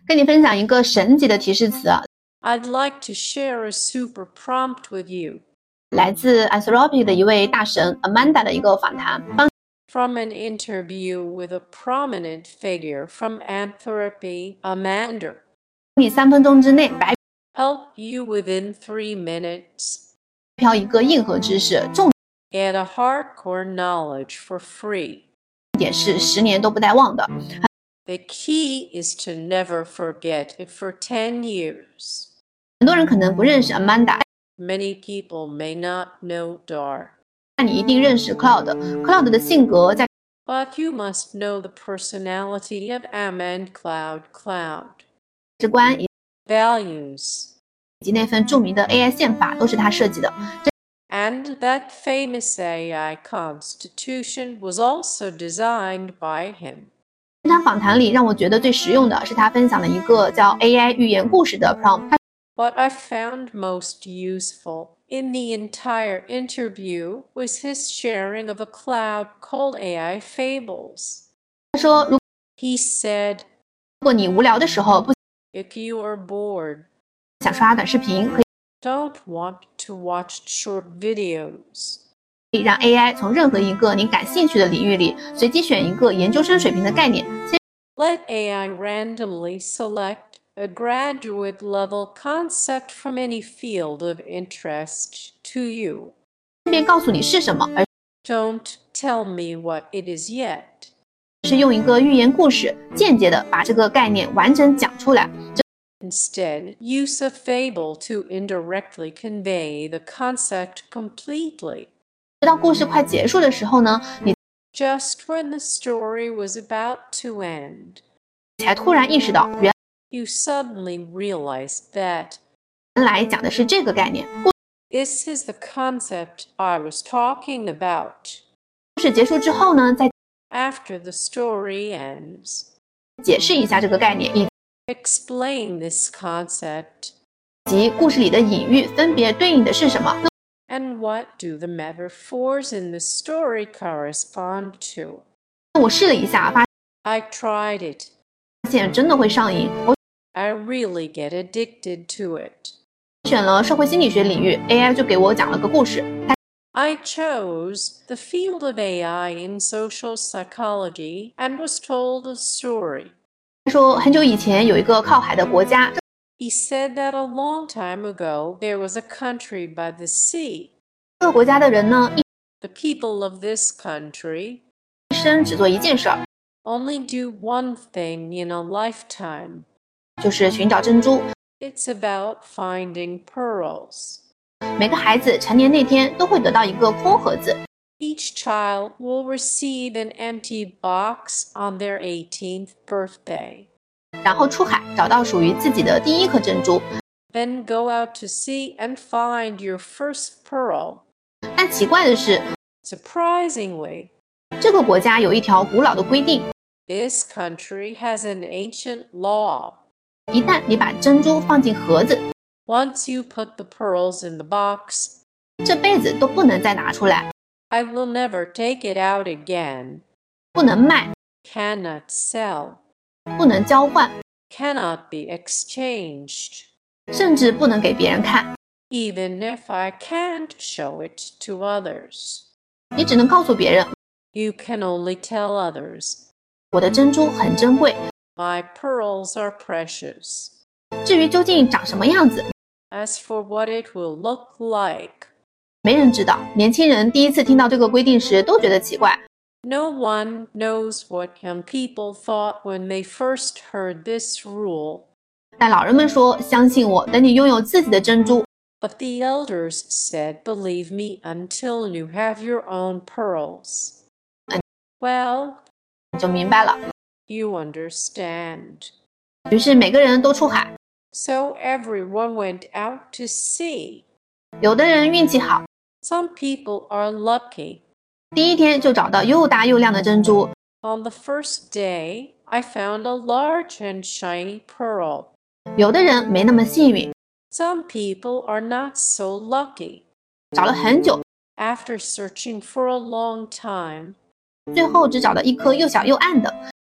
跟你分享一个神级的提示词啊， I'd like to share a super prompt with you. 来自 Anthropic 的一位大神 Amanda 的一个访谈，帮 From an interview with a prominent figure from Anthropy, Amanda. 你3分钟之内白 Help you within 3 minutes. 嫖一个硬核知识，重 Add a hardcore knowledge for free. 点是10年都不带忘的。 The key is to never forget it for 10 years. 很多人可能不认识 Amanda， Many people may not know Dar. 但你一定认识 Cloud。Cloud 的性格在 But you must know the personality of Amand Cloud. 值观以 Values. 及那份著名的 AI 宪法都是他设计的。 And that famous AI constitution was also designed by him. 在他访谈里让我觉得最实用的是他分享了一个叫 AI 寓言故事的 prompt。 What I found most useful in the entire interview was his sharing of a cloud called AI Fables. 他说如 He said, 果你无聊的时候不 if you are bored, 想刷短视频，可 don't want to watch short videos, 以让 AI 从任何一个你感兴趣的领域里随机选一个研究生水平的概念， let AI randomly select a graduate level concept from any field of interest to you. 先别告诉你是什么，而 Don't tell me what it is yet. 是用一个寓言故事间接的把这个概念完整讲出来。 Instead, use a fable to indirectly convey the concept completely. 直到故事快结束的时候呢，你 Just when the story was about to end, 才突然意识到原 you suddenly realized that 来讲的是这个概念。 this is the concept I was talking about. 故事结束之后呢，再 After the story ends, 解释一下这个概念，以 explain this concept. 及故事里的隐喻分别对应的是什么。 And what do the metaphors in the story correspond to? 我试了一下，发 I tried it. 现真的会上瘾。我 I really get addicted to it. 选了社会心理学领域， AI 就给我讲了个故事。 I chose the field of AI in social psychology and was told a story. 他说很久以前有一个靠海的国家， He said that a long time ago there was a country by the sea. 这个国家的人呢， The people of this country 一生只做一件事儿， only do one thing in a lifetime. 就是寻找珍珠。 It's about finding pearls. 每个孩子成年那天都会得到一个空盒子， Each child will receive an empty box on their 18th birthday. 然后出海找到属于自己的第一颗珍珠。 Then go out to sea and find your first pearl. 但奇怪的是， Surprisingly, 这个国家有一条古老的规定， this country has an ancient law. 一旦你把珍珠放进盒子， Once you put the pearls in the box, 这辈子都不能再拿出来， I will never take it out again. 不能卖， Cannot sell. 不能交换， Cannot be exchanged. 甚至不能给别人看。 Even if I can't show it to others. 你只能告诉别人， You can only tell others. 我的珍珠很珍贵。 My pearls are precious. 至于究竟长什么样子， As for what it will look like, 没人知道。年轻人第一次听到这个规定时都觉得奇怪， no one knows what young people thought when they first heard this rule. 但老人们说，相信我，等你拥有自己的珍珠， But the elders said, believe me until you have your own pearls. Well, 你就明白了。 you understand. 于是每个人都出海， So everyone went out to sea. 有的人运气好， Some people are lucky. 第一天就找到又大又亮的珍珠， On the first day, I found a large and shiny pearl. 有的人没那么幸运， Some people are not so lucky. 找了很久， After searching for a long time, 最后只找到一颗又小又暗的。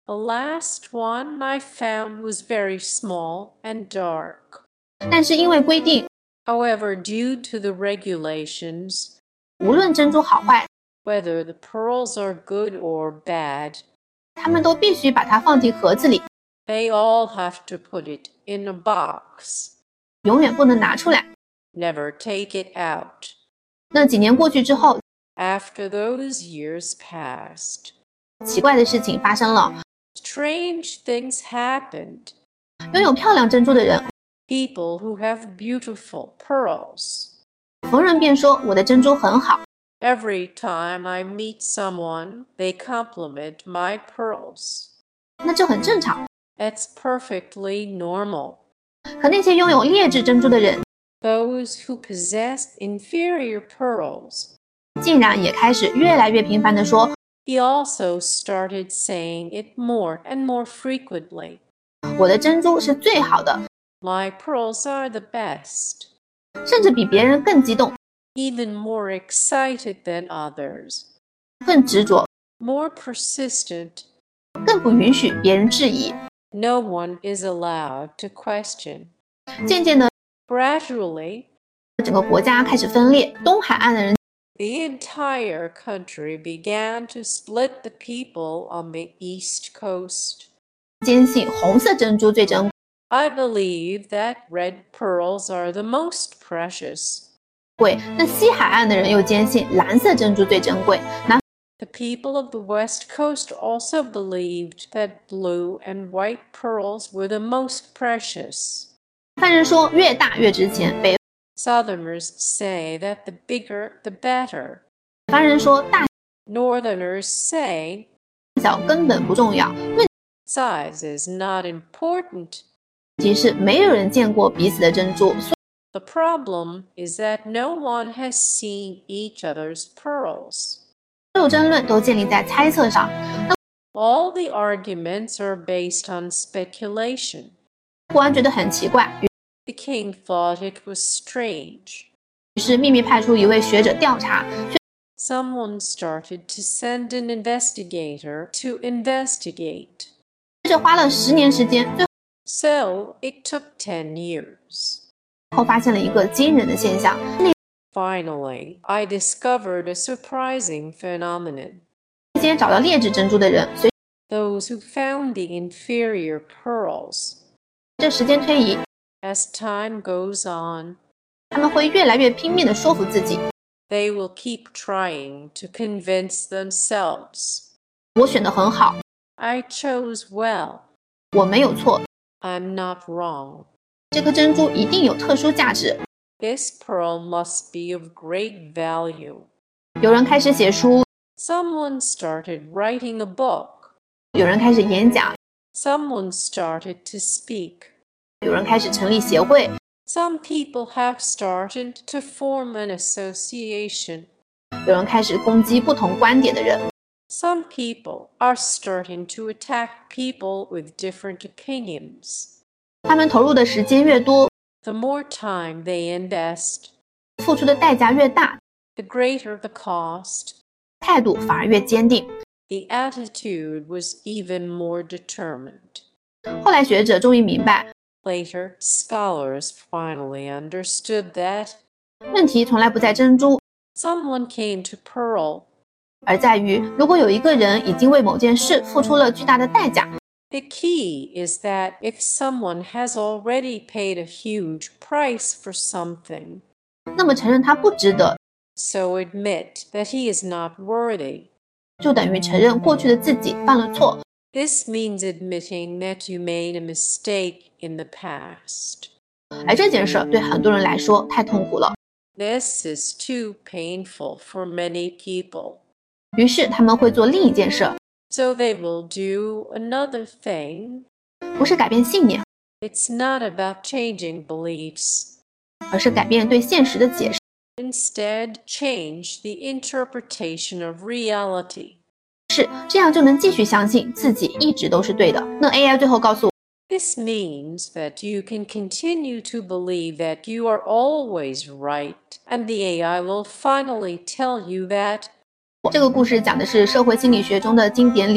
The last one I found was very small and dark. 但是因为规定， However, due to the regulations, 无论珍珠好坏， whether the pearls are good or bad, 他们都必须把它放进盒子里， they all have to put it in a box. 永远不能拿出来。 Never take it out. 那几年过去之后， After those years passed, 奇怪的事情发生了， strange things happened. 拥有漂亮珍珠的人， People who have beautiful pearls. 逢人便说我的珍珠很好。 Every time I meet someone, they compliment my pearls. 那这很正常。 It's perfectly normal. 可那些拥有劣质珍珠的人， Those who possess inferior pearls, 竟然也开始越来越频繁地说 he also started saying it more and more frequently. 我的珍珠是最好的， My pearls are the best. 甚至比别人更激动， Even more excited than others. 更执着， More persistent. 更不允许别人质疑。 No one is allowed to question. 渐渐的， Gradually, 整个国家开始分裂，东海岸的人 the entire country began to split the people on the East Coast. 坚信红色珍珠最珍 I believe that red pearls are the most precious. 贵，那西海岸的人又坚信蓝色珍珠最珍贵。南 The people of the West Coast also believed that blue and white pearls were the most precious. 方人说越大越值钱，北 Southerners say that the bigger, the better. 方人说大 Northerners say 小根本不重要，问 size is not important. 题是没有人见过彼此的珍珠，所 The problem is that no one has seen each other's pearls. 有争论都建立在猜测上。 All the arguments are based on speculation. 国王觉得很奇怪， The king thought it was strange. 于是秘密派出一位学者调查， Someone started to send an investigator to investigate. 学者花了10年时间，最 So it took 10 years. 后发现了一个惊人的现象， Finally, I discovered a surprising phenomenon. 那些找到劣质珍珠的人，随 Those who found the inferior pearls. 着时间推移， As time goes on, 他们会越来越拼命地说服自己， they will keep trying to convince themselves. 我选的很好， I chose well. 我没有错， I'm not wrong. 这颗珍珠一定有特殊价值。 This pearl must be of great value. 有人开始写书， Someone started writing a book. 有人开始演讲， Someone started to speak. 有人开始成立协会， Some people have started to form an association. 有人开始攻击不同观点的人。 Some people are starting to attack people with different opinions. 他们投入的时间越多， The more time they invest, 付出的代价越大， the greater the cost. 态度反而越坚定。 The attitude was even more determined. 后来学者终于明白， Later, scholars finally understood that 问题从来不在珍珠， someone came to pearl. 而在于如果有一个人已经为某件事付出了巨大的代价， The key is that if someone has already paid a huge price for something, 那么承认他不值得， so admit that he is not worthy. 就等于承认过去的自己犯了错。 This means admitting that you made a mistake in the past. 而这件事对很多人来说太痛苦了， This is too painful for many people. 于是他们会做另一件事， So they will do another thing. 不是改变信念， It's not about changing beliefs. 而是改变对现实的解释。 Instead, change the interpretation of reality. 是，这样就能继续相信自己一直都是对的。那 AI 最后告诉我， This means that you can continue to believe that you are always right, and the AI will finally tell you that 这个故事讲的是社会心理学中的经典理论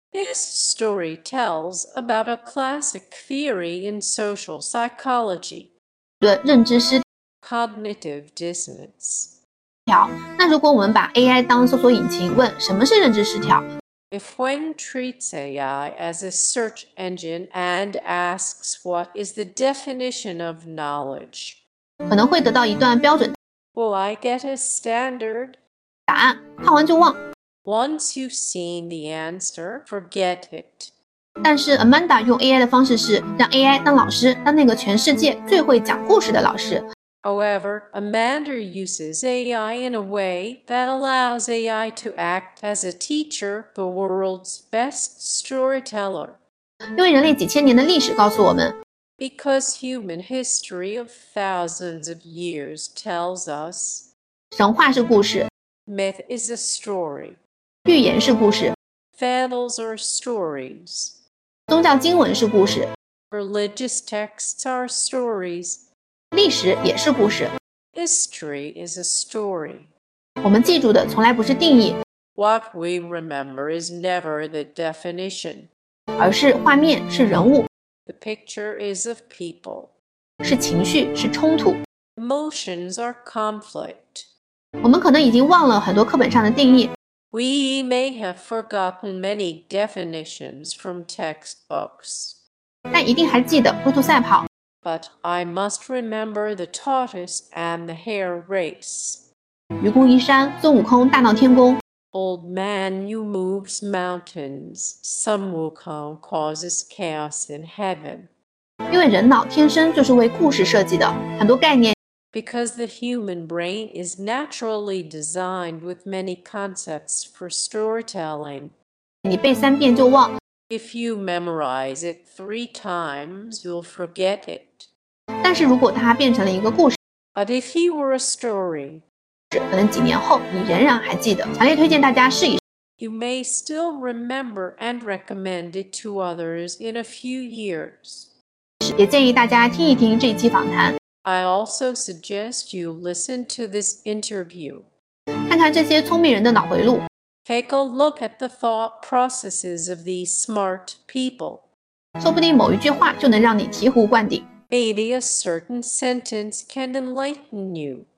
This story tells about a classic theory in social psychology, 论认知失 cognitive dissonance. 调。那如果我们把 AI 当搜索引擎，问什么是认知失调， If one treats AI as a search engine and asks what is the definition of knowledge, 可能会得到一段标准 will I get a standard? 答案，看完就忘。 Once you've seen the answer, forget it. 但是 Amanda 用 AI 的方式是让 AI 当老师，当那个全世界最会讲故事的老师。 However, Amanda uses AI in a way that allows AI to act as a teacher, the world's best storyteller. 因为人类几千年的历史告诉我们， Because human history of thousands of years tells us 神话是故事， myth is a story, 寓言是故事， fables are stories, 宗教经文是故事， religious texts are stories, 历史也是故事。 history is a story. 我们记住的从来不是定义， What we remember is never the definition. 而是画面，是人物， The picture is of people. 是情绪，是冲突。 Emotions are conflict. 我们可能已经忘了很多课本上的定义， We may have forgotten many definitions from textbooks, 但一定还记得龟兔赛跑、 but I must remember the tortoise and the hare race. 愚公移山、孙悟空大闹天宫、 Old man, you moves mountains. Sun Wukong causes chaos in heaven. 因为人脑天生就是为故事设计的，很多概念 Because the human brain is naturally designed with many concepts for storytelling. 你背3遍就忘， If you memorize it 3 times, you'll forget it. 但是如果它变成了一个故事， But if he were a story, 可能几年后你仍然还记得。强烈推荐大家试一试。 you may still remember and recommend it to others in a few years. 也建议大家听一听这一期访谈， I also suggest you listen to this interview. 看看这些聪明人的脑回路， Take a look at the thought processes of these smart people. 说不定某一句话就能让你醍醐灌顶。 Maybe a certain sentence can enlighten you.